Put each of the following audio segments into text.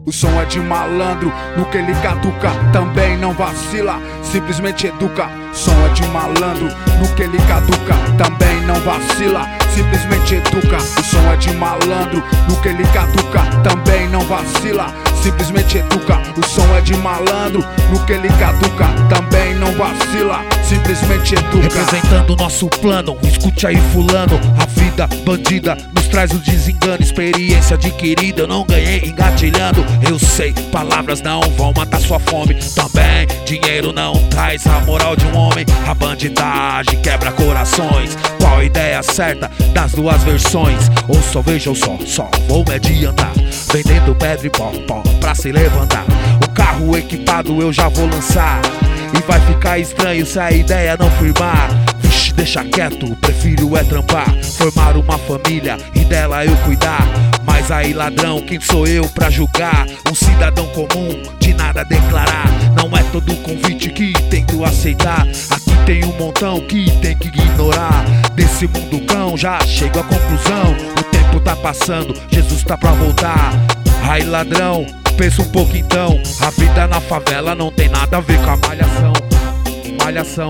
O som é de malandro, no que ele catuca, também não vacila, simplesmente educa. O som é de malandro, no que ele caduca, também não vacila, simplesmente educa. O som é de malandro, no que ele catuca, também não vacila, simplesmente educa. O som é de malandro, no que ele caduca, também não vacila, simplesmente educa. Representando o nosso plano, escute aí fulano. A vida bandida nos traz o desengano, experiência adquirida eu não ganhei engatilhando. Eu sei, palavras não vão matar sua fome, também dinheiro não traz a moral de um homem. A bandidagem quebra corações, qual a ideia certa das duas versões? Ou só vejo ou só vou me adiantar, vendendo pedra e pó pra se levantar. O carro equipado eu já vou lançar, e vai ficar estranho se a ideia não firmar. Vixe, deixa quieto, prefiro é trampar, formar uma família e dela eu cuidar. Mas aí ladrão, quem sou eu pra julgar? Um cidadão comum, de nada declarar. Não é todo convite que tento aceitar, aqui tem um montão que tem que ignorar. Desse mundo cão já chego à conclusão, o tempo tá passando, Jesus tá pra voltar. Aí ladrão, pensa um pouco então, a vida na favela não tem nada a ver com a malhação. Malhação.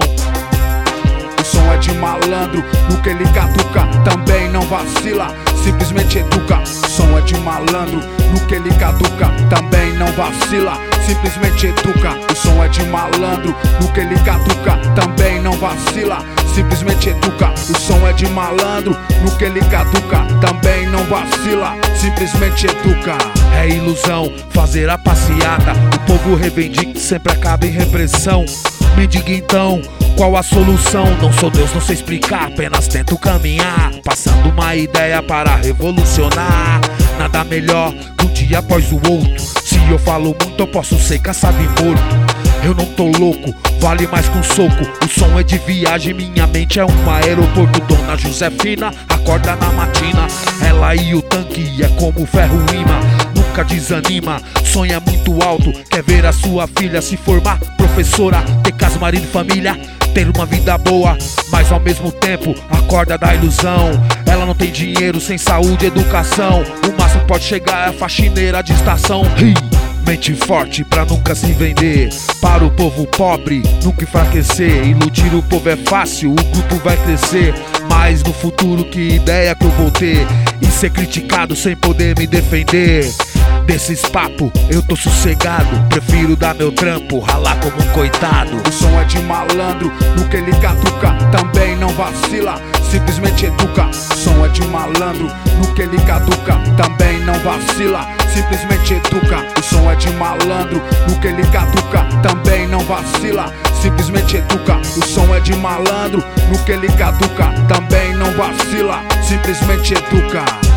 O som é de malandro, no que ele catuca, também não vacila, simplesmente educa. O som é de malandro, no que ele caduca, também não vacila, simplesmente educa. O som é de malandro, no que ele catuca, também não vacila, simplesmente educa. O som é de malandro, no que ele caduca, também não vacila, simplesmente educa. É ilusão fazer a passeata, o povo reivindica sempre acaba em repressão. Me diga então, qual a solução? Não sou Deus, não sei explicar, apenas tento caminhar, passando uma ideia para revolucionar. Nada melhor que um dia após o outro, se eu falo muito eu posso ser caçado e morto. Eu não tô louco, vale mais que um soco. O som é de viagem, minha mente é um aeroporto. Dona Josefina acorda na matina, ela e o tanque é como ferro imã. Nunca desanima, sonha muito alto, quer ver a sua filha se formar professora, ter casa, marido e família, ter uma vida boa, mas ao mesmo tempo acorda da ilusão. Ela não tem dinheiro sem saúde e educação, o máximo que pode chegar é a faxineira de estação. Mente forte pra nunca se vender, para o povo pobre nunca enfraquecer. Iludir o povo é fácil, o grupo vai crescer, mas no futuro que ideia que eu vou ter? E ser criticado sem poder me defender. Desses papos eu tô sossegado, prefiro dar meu trampo, ralar como um coitado. O som é de malandro, no que ele catuca, também não vacila, simplesmente educa. O som é de malandro, no que ele caduca, também não vacila, simplesmente educa. O som é de malandro, no que ele caduca, também não vacila, simplesmente educa. O som é de malandro, no que ele caduca, também não vacila, simplesmente educa.